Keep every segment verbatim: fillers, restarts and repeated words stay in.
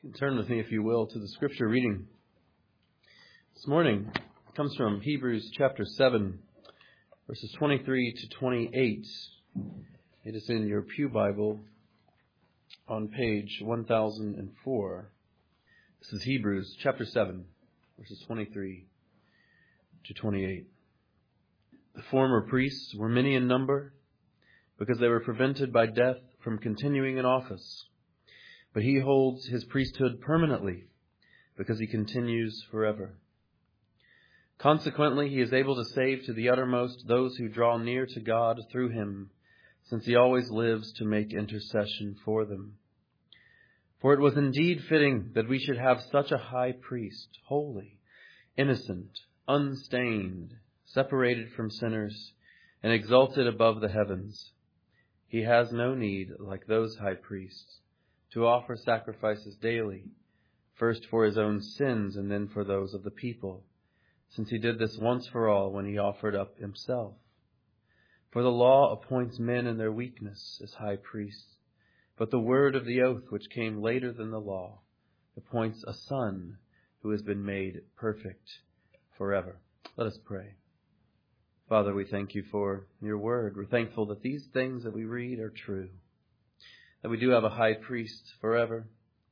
Turn with me, if you will, to the scripture reading this morning. It comes from Hebrews chapter seven, verses twenty-three to twenty-eight. It is in your Pew Bible on page one thousand four. This is Hebrews chapter seven, verses twenty-three to twenty-eight. The former priests were many in number because they were prevented by death from continuing in office. But he holds his priesthood permanently because he continues forever. Consequently, he is able to save to the uttermost those who draw near to God through him, since he always lives to make intercession for them. For it was indeed fitting that we should have such a high priest, holy, innocent, unstained, separated from sinners, and exalted above the heavens. He has no need, like those high priests, to offer sacrifices daily, first for his own sins and then for those of the people, since he did this once for all when he offered up himself. For the law appoints men in their weakness as high priests, but the word of the oath, which came later than the law, appoints a son who has been made perfect forever. Let us pray. Father, we thank you for your word. We're thankful that these things that we read are true, that we do have a high priest forever,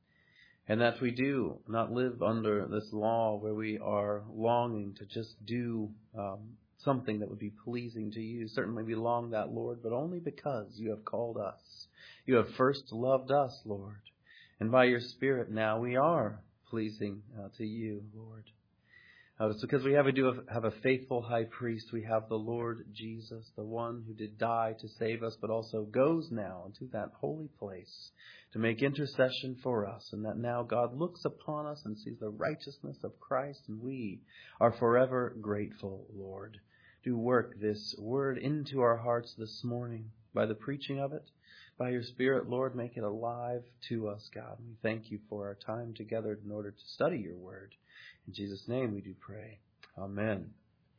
and that we do not live under this law where we are longing to just do um, something that would be pleasing to you. Certainly we long that, Lord, but only because you have called us. You have first loved us, Lord, and by your Spirit now we are pleasing uh, to you, Lord. Uh, it's because we have a, do have a faithful high priest. We have the Lord Jesus, the one who did die to save us, but also goes now into that holy place to make intercession for us. And that now God looks upon us and sees the righteousness of Christ, and we are forever grateful, Lord. Do work this word into our hearts this morning by the preaching of it. By your Spirit, Lord, make it alive to us, God. We thank you for our time together in order to study your word. In Jesus' name we do pray. Amen.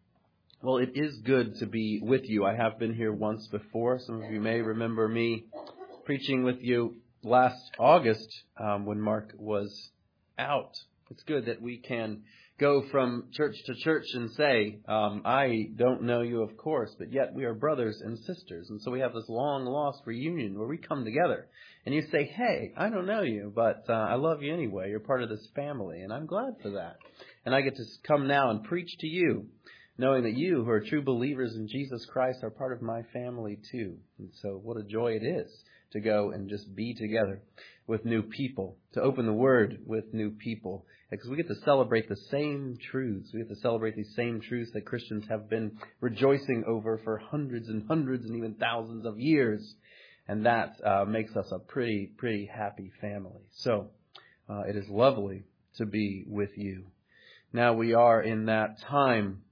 Well, it is good to be with you. I have been here once before. Some of you may remember me preaching with you last August um, when Mark was out. It's good that we can go from church to church and say, um, I don't know you, of course, but yet we are brothers and sisters. And so we have this long-lost reunion where we come together. And you say, hey, I don't know you, but uh, I love you anyway. You're part of this family, and I'm glad for that. And I get to come now and preach to you, knowing that you, who are true believers in Jesus Christ, are part of my family too. And so what a joy it is to go and just be together with new people, to open the Word with new people, because we get to celebrate the same truths. We get to celebrate these same truths that Christians have been rejoicing over for hundreds and hundreds and even thousands of years. And that uh, makes us a pretty, pretty happy family. So uh, it is lovely to be with you. Now we are in that time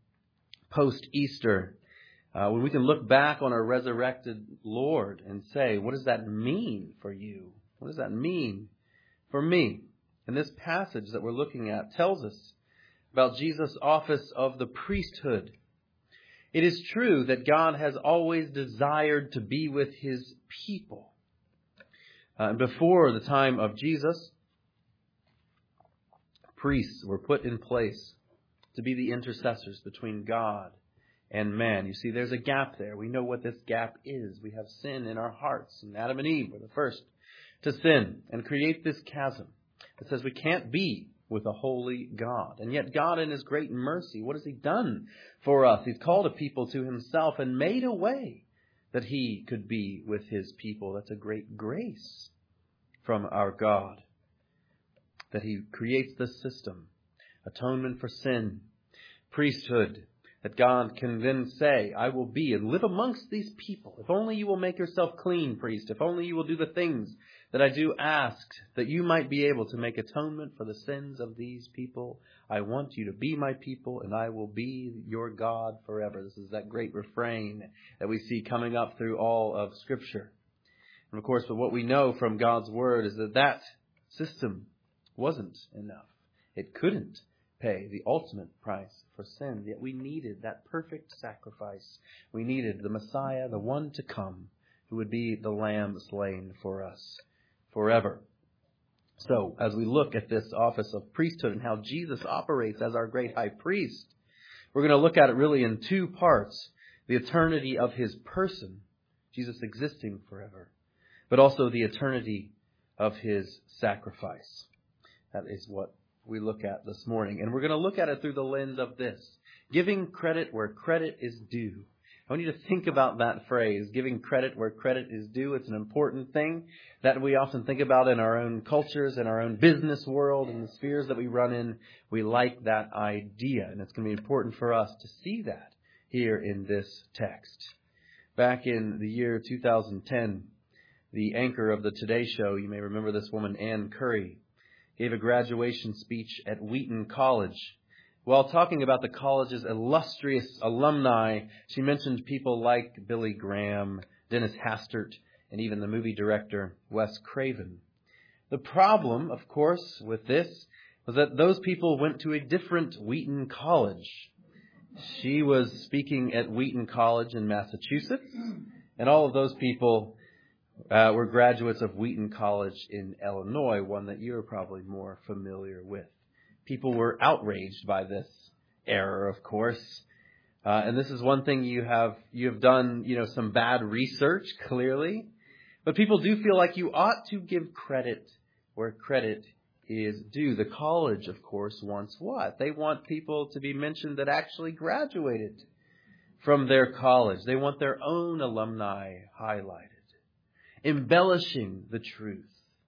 post-Easter, uh, when we can look back on our resurrected Lord and say, what does that mean for you? What does that mean for me? And this passage that we're looking at tells us about Jesus' office of the priesthood. It is true that God has always desired to be with his people. Uh, before the time of Jesus, priests were put in place to be the intercessors between God and man. You see, there's a gap there. We know what this gap is. We have sin in our hearts, and Adam and Eve were the first to sin and create this chasm that says we can't be with a holy God. And yet God, in his great mercy, what has he done for us? He's called a people to himself and made a way that he could be with his people. That's a great grace from our God, that he creates this system, atonement for sin, priesthood, that God can then say, I will be and live amongst these people. If only you will make yourself clean, priest. If only you will do the things that I do ask, that you might be able to make atonement for the sins of these people. I want you to be my people, and I will be your God forever. This is that great refrain that we see coming up through all of Scripture. And of course, but what we know from God's Word is that that system wasn't enough. It couldn't pay the ultimate price for sin. Yet we needed that perfect sacrifice. We needed the Messiah, the one to come, who would be the Lamb slain for us forever. So, as we look at this office of priesthood and how Jesus operates as our great high priest, we're going to look at it really in two parts. The eternity of his person, Jesus existing forever, but also the eternity of his sacrifice. That is what we look at this morning. And we're going to look at it through the lens of this: giving credit where credit is due. I want you to think about that phrase, giving credit where credit is due. It's an important thing that we often think about in our own cultures, in our own business world, in the spheres that we run in. We like that idea, and it's going to be important for us to see that here in this text. Back in the year two thousand ten, the anchor of the Today Show, you may remember this woman, Ann Curry, gave a graduation speech at Wheaton College. While talking about the college's illustrious alumni, she mentioned people like Billy Graham, Dennis Hastert, and even the movie director Wes Craven. The problem, of course, with this was that those people went to a different Wheaton College. She was speaking at Wheaton College in Massachusetts, and all of those people uh, were graduates of Wheaton College in Illinois, one that you're probably more familiar with. People were outraged by this error, of course. Uh, and this is one thing you have you have done, you know, some bad research, clearly. But people do feel like you ought to give credit where credit is due. The college, of course, wants what? They want people to be mentioned that actually graduated from their college. They want their own alumni highlighted. Embellishing the truth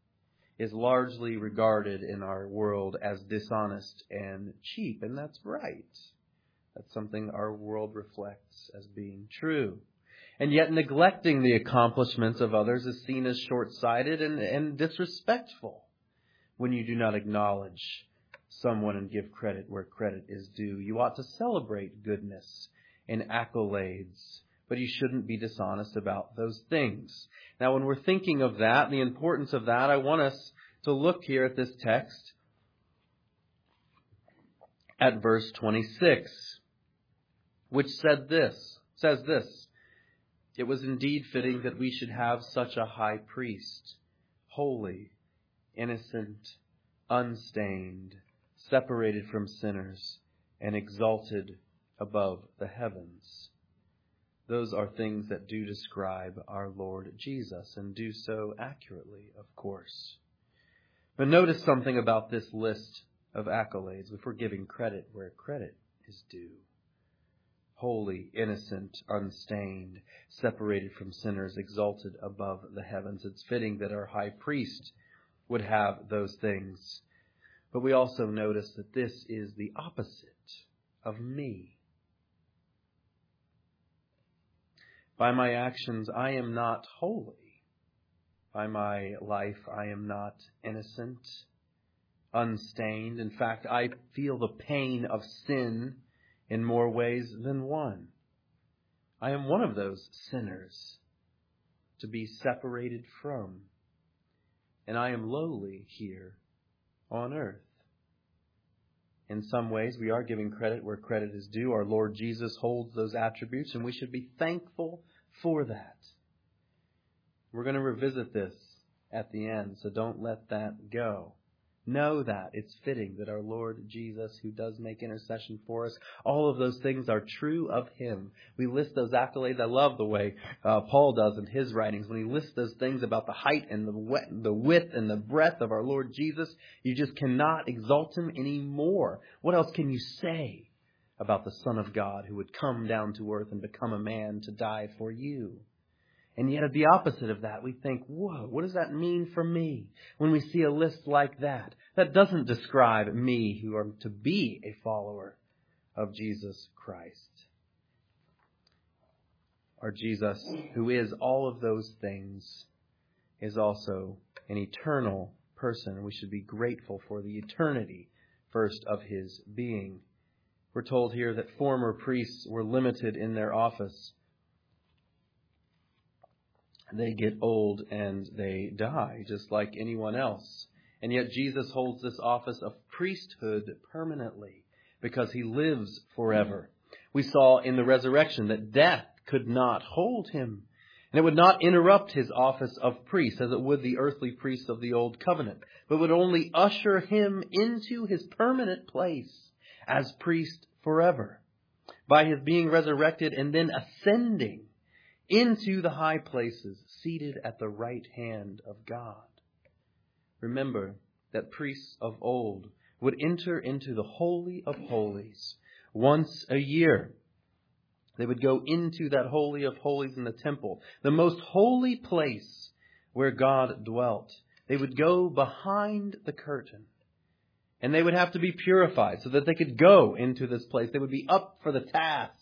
is largely regarded in our world as dishonest and cheap, and that's right. That's something our world reflects as being true. And yet neglecting the accomplishments of others is seen as short-sighted and, and disrespectful when you do not acknowledge someone and give credit where credit is due. You ought to celebrate goodness and accolades, but you shouldn't be dishonest about those things. Now, when we're thinking of that, the importance of that, I want us to look here at this text at verse twenty-six, which said this, says this: "It was indeed fitting that we should have such a high priest, holy, innocent, unstained, separated from sinners, and exalted above the heavens." Those are things that do describe our Lord Jesus, and do so accurately, of course. But notice something about this list of accolades, if we're giving credit where credit is due. Holy, innocent, unstained, separated from sinners, exalted above the heavens. It's fitting that our high priest would have those things. But we also notice that this is the opposite of me. By my actions, I am not holy. By my life, I am not innocent, unstained. In fact, I feel the pain of sin in more ways than one. I am one of those sinners to be separated from. And I am lowly here on earth. In some ways, we are giving credit where credit is due. Our Lord Jesus holds those attributes, and we should be thankful for that. We're going to revisit this at the end, so don't let that go. Know that it's fitting that our Lord Jesus, who does make intercession for us, all of those things are true of Him. We list those accolades. I love the way uh, Paul does in his writings. When he lists those things about the height and the, wet, the width and the breadth of our Lord Jesus, you just cannot exalt Him anymore. What else can you say about the Son of God who would come down to earth and become a man to die for you? And yet at the opposite of that, we think, whoa, what does that mean for me? When we see a list like that, that doesn't describe me who am to be a follower of Jesus Christ. Our Jesus, who is all of those things, is also an eternal person. We should be grateful for the eternity, first, of His being. We're told here that former priests were limited in their office. They get old and they die, just like anyone else. And yet Jesus holds this office of priesthood permanently because He lives forever. We saw in the resurrection that death could not hold Him. And it would not interrupt his office of priest as it would the earthly priests of the old covenant, but would only usher him into his permanent place as priest forever by his being resurrected and then ascending into the high places, seated at the right hand of God. Remember that priests of old would enter into the Holy of Holies once a year. They would go into that Holy of Holies in the temple, the most holy place where God dwelt. They would go behind the curtain, and they would have to be purified so that they could go into this place. They would be up for the task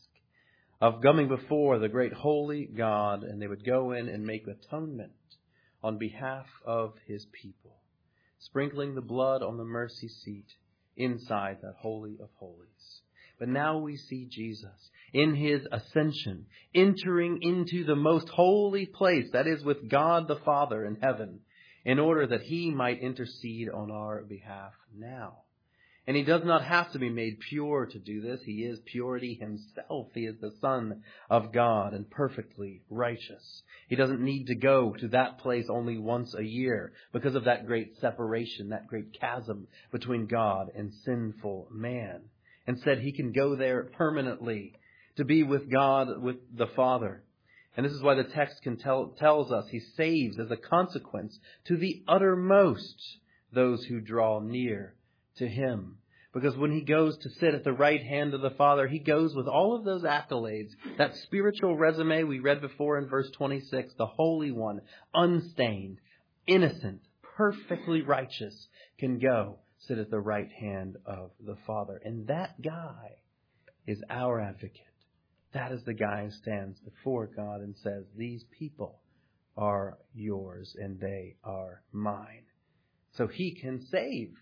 of coming before the great holy God, and they would go in and make atonement on behalf of his people, sprinkling the blood on the mercy seat inside that Holy of Holies. But now we see Jesus in his ascension, entering into the most holy place, that is with God the Father in heaven, in order that he might intercede on our behalf now. And he does not have to be made pure to do this. He is purity himself. He is the Son of God and perfectly righteous. He doesn't need to go to that place only once a year because of that great separation, that great chasm between God and sinful man. Instead, he can go there permanently to be with God, with the Father. And this is why the text can tell, tells us he saves as a consequence to the uttermost those who draw near to him. Because when he goes to sit at the right hand of the Father, he goes with all of those accolades. That spiritual resume we read before in verse twenty-six, the Holy One, unstained, innocent, perfectly righteous, can go sit at the right hand of the Father. And that guy is our advocate. That is the guy who stands before God and says, these people are yours and they are mine. So he can save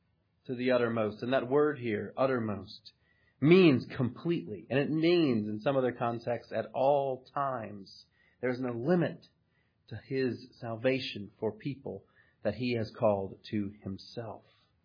to the uttermost. And that word here, uttermost, means completely. And it means, in some other contexts, at all times. There's no limit to his salvation for people that he has called to himself.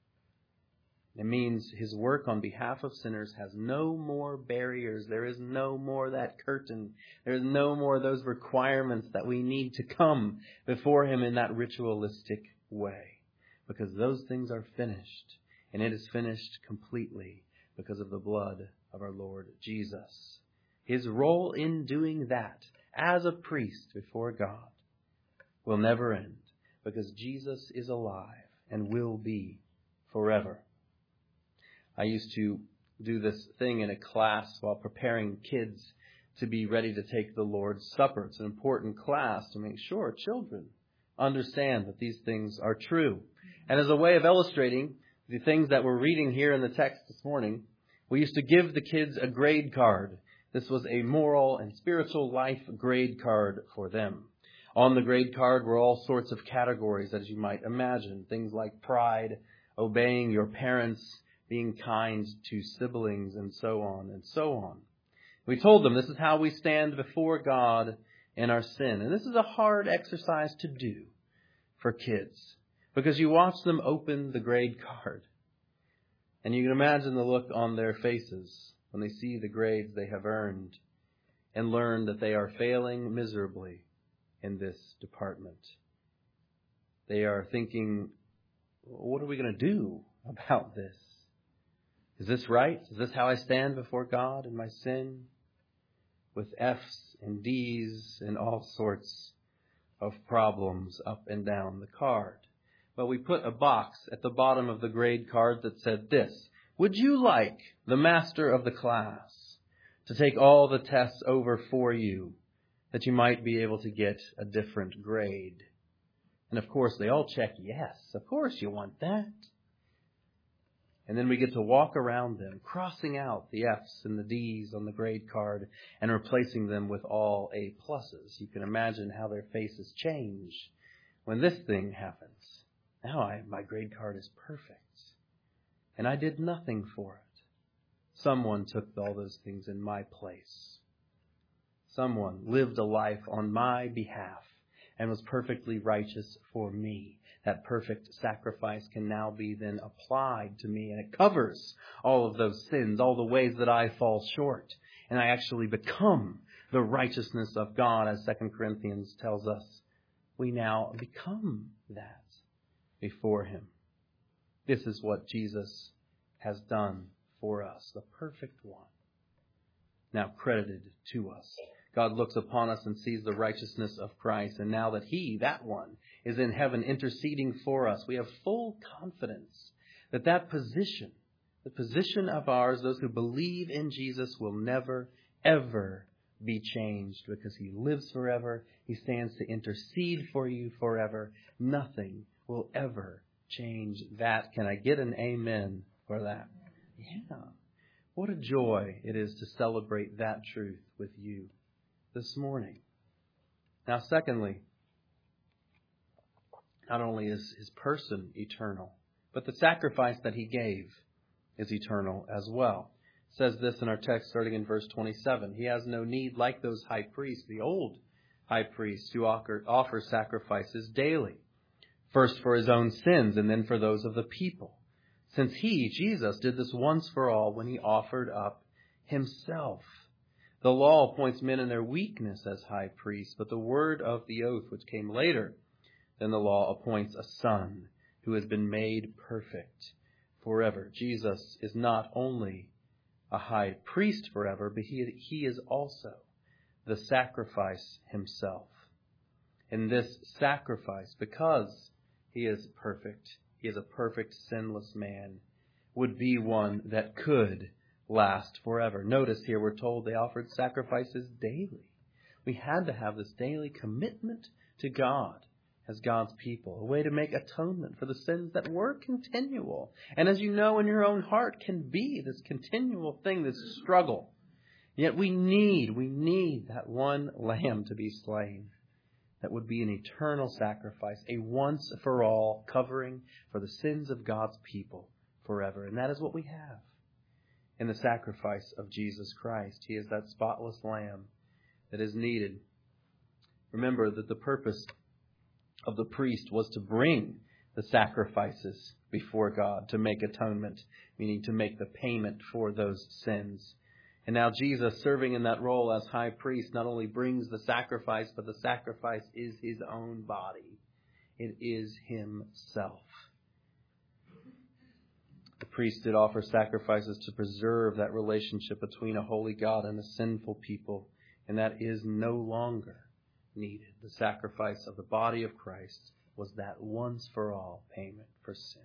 It means his work on behalf of sinners has no more barriers. There is no more that curtain. There is no more those requirements that we need to come before him in that ritualistic way. Because those things are finished. And it is finished completely because of the blood of our Lord Jesus. His role in doing that as a priest before God will never end. Because Jesus is alive and will be forever. I used to do this thing in a class while preparing kids to be ready to take the Lord's Supper. It's an important class to make sure children understand that these things are true. And as a way of illustrating the things that we're reading here in the text this morning, we used to give the kids a grade card. This was a moral and spiritual life grade card for them. On the grade card were all sorts of categories, as you might imagine. Things like pride, obeying your parents, being kind to siblings, and so on and so on. We told them this is how we stand before God in our sin. And this is a hard exercise to do for kids, because you watch them open the grade card. And you can imagine the look on their faces when they see the grades they have earned and learn that they are failing miserably in this department. They are thinking, what are we going to do about this? Is this right? Is this how I stand before God in my sin? With F's and D's and all sorts of problems up and down the card. But we put a box at the bottom of the grade card that said this: would you like the master of the class to take all the tests over for you that you might be able to get a different grade? And of course they all check yes. Of course you want that. And then we get to walk around them, crossing out the F's and the D's on the grade card and replacing them with all A pluses. You can imagine how their faces change when this thing happens. Now I, my grade card is perfect. And I did nothing for it. Someone took all those things in my place. Someone lived a life on my behalf and was perfectly righteous for me. That perfect sacrifice can now be then applied to me, and it covers all of those sins, all the ways that I fall short. And I actually become the righteousness of God, as Second Corinthians tells us. We now become that before Him. This is what Jesus has done for us, the perfect one, now credited to us. God looks upon us and sees the righteousness of Christ, and now that He, that one, is in heaven interceding for us, we have full confidence that that position, the position of ours, those who believe in Jesus, will never, ever be changed, because He lives forever. He stands to intercede for you forever. Nothing will ever change that. Can I get an amen for that? Yeah. What a joy it is to celebrate that truth with you this morning. Now, secondly, not only is His person eternal, but the sacrifice that He gave is eternal as well. It says this in our text starting in verse twenty-seven. He has no need, like those high priests, the old high priests, to offer, offer sacrifices daily, first for His own sins and then for those of the people, since He, Jesus, did this once for all when He offered up Himself. The law appoints men in their weakness as high priests, but the word of the oath, which came later than the law, appoints a Son who has been made perfect forever. Jesus is not only a high priest forever, but he, he is also the sacrifice Himself. And this sacrifice, because He is perfect, He is a perfect, sinless man, would be one that could last forever. Notice here we're told they offered sacrifices daily. We had to have this daily commitment to God as God's people, a way to make atonement for the sins that were continual. And as you know in your own heart, can be this continual thing, this struggle. Yet we need, we need that one lamb to be slain. That would be an eternal sacrifice, a once-for-all covering for the sins of God's people forever. And that is what we have in the sacrifice of Jesus Christ. He is that spotless lamb that is needed. Remember that the purpose of the priest was to bring the sacrifices before God, to make atonement, meaning to make the payment for those sins. And now Jesus, serving in that role as high priest, not only brings the sacrifice, but the sacrifice is His own body. It is Himself. The priest did offer sacrifices to preserve that relationship between a holy God and a sinful people, and that is no longer needed. The sacrifice of the body of Christ was that once-for-all payment for sin.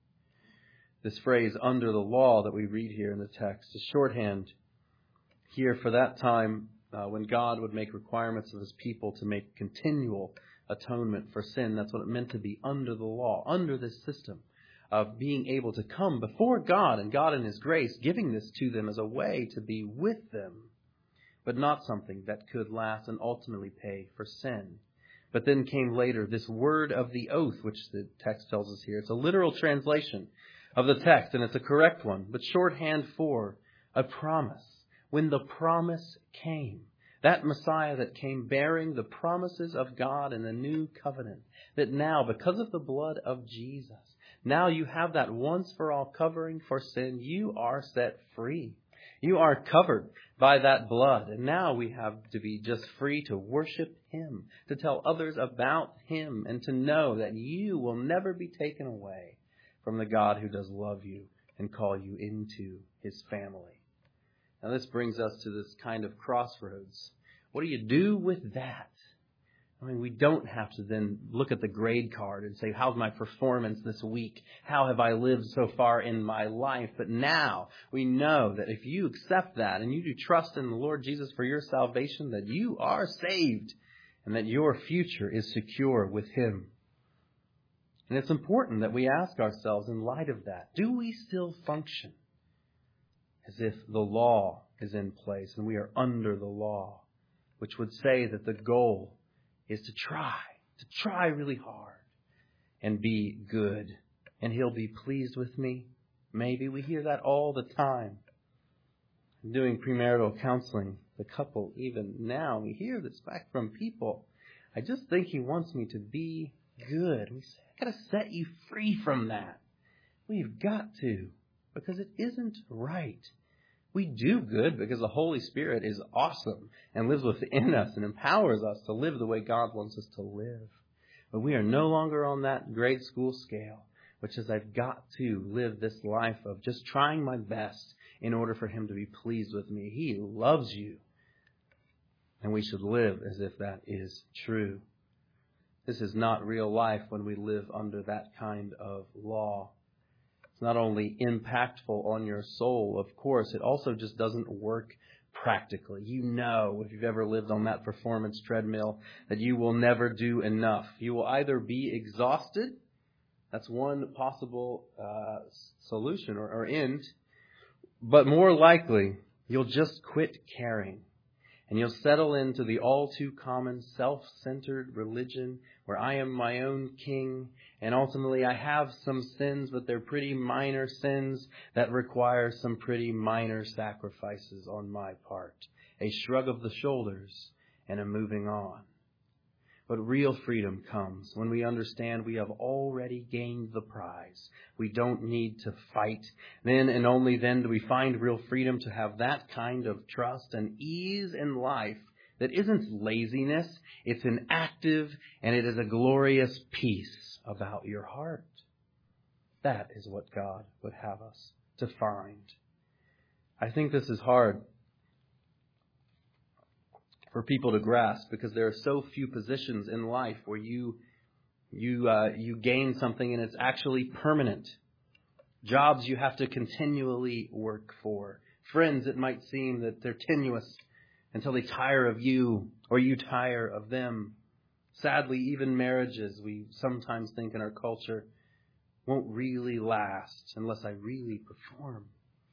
This phrase, under the law, that we read here in the text is shorthand here for that time uh, when God would make requirements of His people to make continual atonement for sin. That's what it meant to be under the law, under this system of being able to come before God, and God in His grace giving this to them as a way to be with them, but not something that could last and ultimately pay for sin. But then came later this word of the oath, which the text tells us here. It's a literal translation of the text, and it's a correct one, but shorthand for a promise. When the promise came, that Messiah that came bearing the promises of God in the new covenant, that now, because of the blood of Jesus, now you have that once-for-all covering for sin. You are set free. You are covered by that blood. And now we have to be just free to worship Him, to tell others about Him, and to know that you will never be taken away from the God who does love you and call you into His family. Now this brings us to this kind of crossroads. What do you do with that? I mean, we don't have to then look at the grade card and say, how's my performance this week? How have I lived so far in my life? But now we know that if you accept that and you do trust in the Lord Jesus for your salvation, that you are saved and that your future is secure with Him. And it's important that we ask ourselves in light of that, do we still function as if the law is in place and we are under the law, which would say that the goal is to try, to try really hard and be good, and He'll be pleased with me? Maybe we hear that all the time. I'm doing premarital counseling, the couple, even now, we hear this back from people. I just think He wants me to be good. We say, I got to set you free from that. We've got to, because it isn't right. We do good because the Holy Spirit is awesome and lives within us and empowers us to live the way God wants us to live. But we are no longer on that grade school scale, which is I've got to live this life of just trying my best in order for Him to be pleased with me. He loves you. And we should live as if that is true. This is not real life when we live under that kind of law. It's not only impactful on your soul, of course, it also just doesn't work practically. You know, if you've ever lived on that performance treadmill, that you will never do enough. You will either be exhausted, that's one possible uh, solution or, or end, but more likely, you'll just quit caring. And you'll settle into the all too common self-centered religion where I am my own king and ultimately I have some sins, but they're pretty minor sins that require some pretty minor sacrifices on my part. A shrug of the shoulders and a moving on. But real freedom comes when we understand we have already gained the prize. We don't need to fight. Then and only then do we find real freedom to have that kind of trust and ease in life that isn't laziness. It's an active and it is a glorious peace about your heart. That is what God would have us to find. I think this is hard for people to grasp because there are so few positions in life where you you uh, you gain something and it's actually permanent. Jobs you have to continually work for. Friends, it might seem that they're tenuous until they tire of you or you tire of them. Sadly, even marriages, we sometimes think in our culture, won't really last unless I really perform.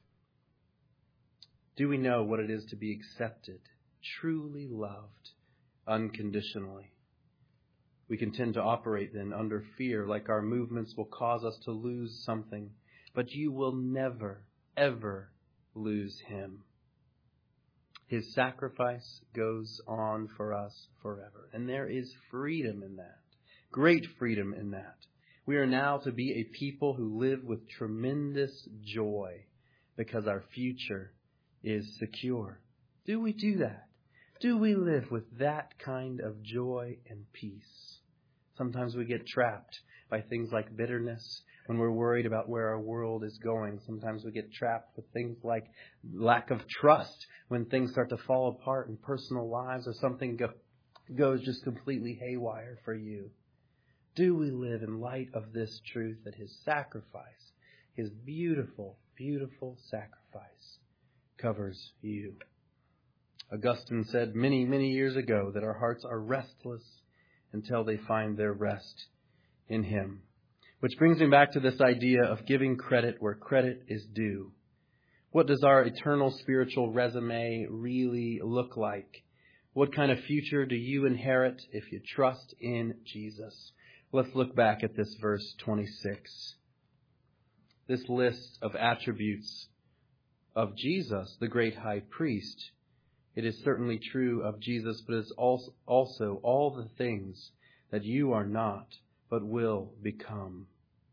Do we know what it is to be accepted, truly loved, unconditionally? We can tend to operate then under fear, like our movements will cause us to lose something. But you will never, ever lose Him. His sacrifice goes on for us forever. And there is freedom in that. Great freedom in that. We are now to be a people who live with tremendous joy because our future is secure. Do we do that? Do we live with that kind of joy and peace? Sometimes we get trapped by things like bitterness when we're worried about where our world is going. Sometimes we get trapped with things like lack of trust when things start to fall apart in personal lives or something go, goes just completely haywire for you. Do we live in light of this truth that His sacrifice, His beautiful, beautiful sacrifice covers you? Augustine said many, many years ago that our hearts are restless until they find their rest in Him. Which brings me back to this idea of giving credit where credit is due. What does our eternal spiritual resume really look like? What kind of future do you inherit if you trust in Jesus? Let's look back at this verse twenty-six. This list of attributes of Jesus, the great high priest. It is certainly true of Jesus, but it's also all the things that you are not, but will become.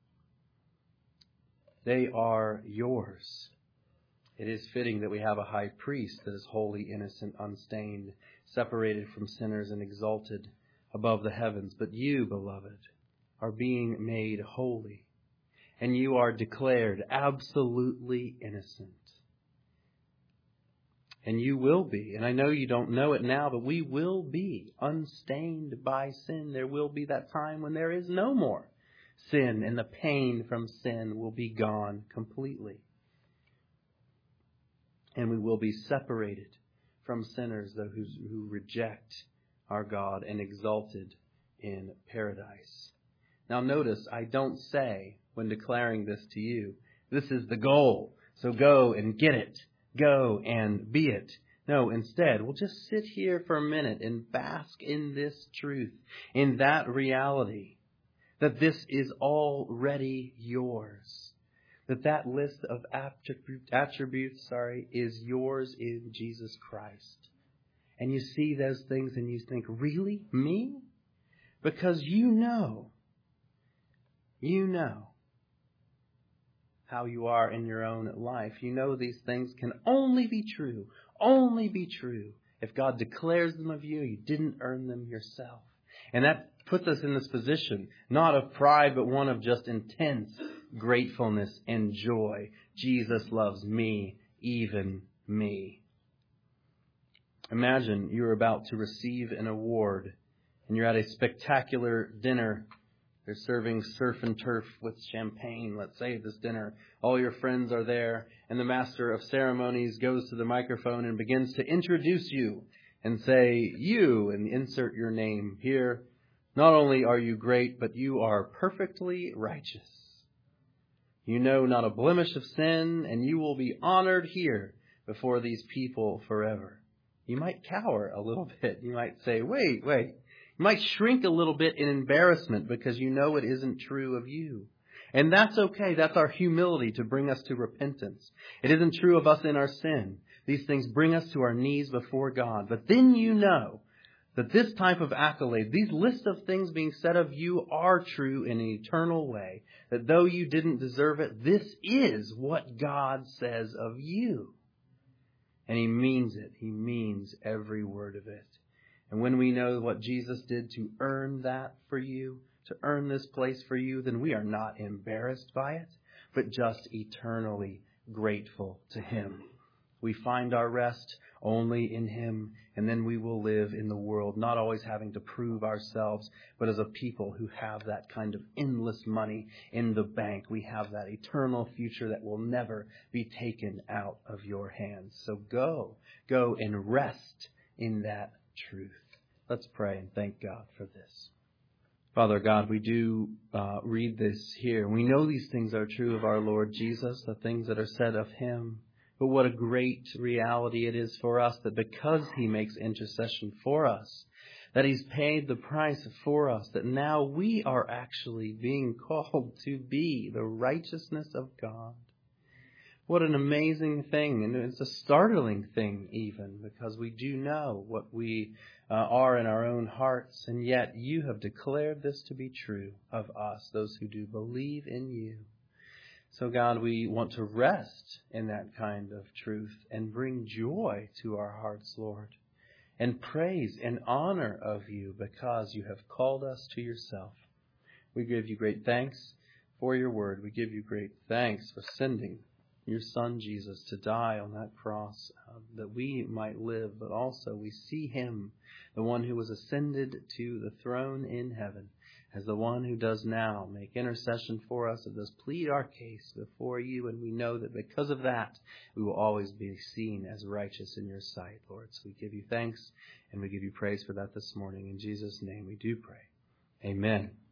They are yours. It is fitting that we have a high priest that is holy, innocent, unstained, separated from sinners and exalted above the heavens. But you, beloved, are being made holy, and you are declared absolutely innocent. And you will be, and I know you don't know it now, but we will be unstained by sin. There will be that time when there is no more sin, and the pain from sin will be gone completely. And we will be separated from sinners though who, who reject our God and exalted in paradise. Now notice, I don't say when declaring this to you, this is the goal, so go and get it. Go and be it. No, instead, we'll just sit here for a minute and bask in this truth, in that reality, that this is already yours. That that list of attributes, sorry, is yours in Jesus Christ. And you see those things and you think, really? Me? Because you know, you know how you are in your own life. You know these things can only be true, only be true if God declares them of you. You didn't earn them yourself. And that puts us in this position, not of pride, but one of just intense gratefulness and joy. Jesus loves me, even me. Imagine you're about to receive an award and you're at a spectacular dinner. They're serving surf and turf with champagne, let's say, at this dinner. All your friends are there, and the master of ceremonies goes to the microphone and begins to introduce you and say, you, and insert your name here. Not only are you great, but you are perfectly righteous. You know not a blemish of sin, and you will be honored here before these people forever. You might cower a little bit. You might say, wait, wait. You might shrink a little bit in embarrassment because you know it isn't true of you. And that's okay. That's our humility to bring us to repentance. It isn't true of us in our sin. These things bring us to our knees before God. But then you know that this type of accolade, these lists of things being said of you are true in an eternal way. That though you didn't deserve it, this is what God says of you. And He means it. He means every word of it. And when we know what Jesus did to earn that for you, to earn this place for you, then we are not embarrassed by it, but just eternally grateful to Him. We find our rest only in Him, and then we will live in the world, not always having to prove ourselves, but as a people who have that kind of endless money in the bank. We have that eternal future that will never be taken out of your hands. So go, go and rest in that truth. Let's pray and thank God for this. Father God, we do uh, read this here. We know these things are true of our Lord Jesus, the things that are said of Him. But what a great reality it is for us that because He makes intercession for us, that He's paid the price for us, that now we are actually being called to be the righteousness of God. What an amazing thing, and it's a startling thing even, because we do know what we uh, are in our own hearts, and yet You have declared this to be true of us, those who do believe in You. So God, we want to rest in that kind of truth and bring joy to our hearts, Lord, and praise and honor of You because You have called us to Yourself. We give You great thanks for Your word. We give You great thanks for sending Your Son, Jesus, to die on that cross uh, that we might live, but also we see Him, the one who was ascended to the throne in heaven, as the one who does now make intercession for us and does plead our case before You. And we know that because of that, we will always be seen as righteous in Your sight, Lord. So we give You thanks and we give You praise for that this morning. In Jesus' name we do pray. Amen.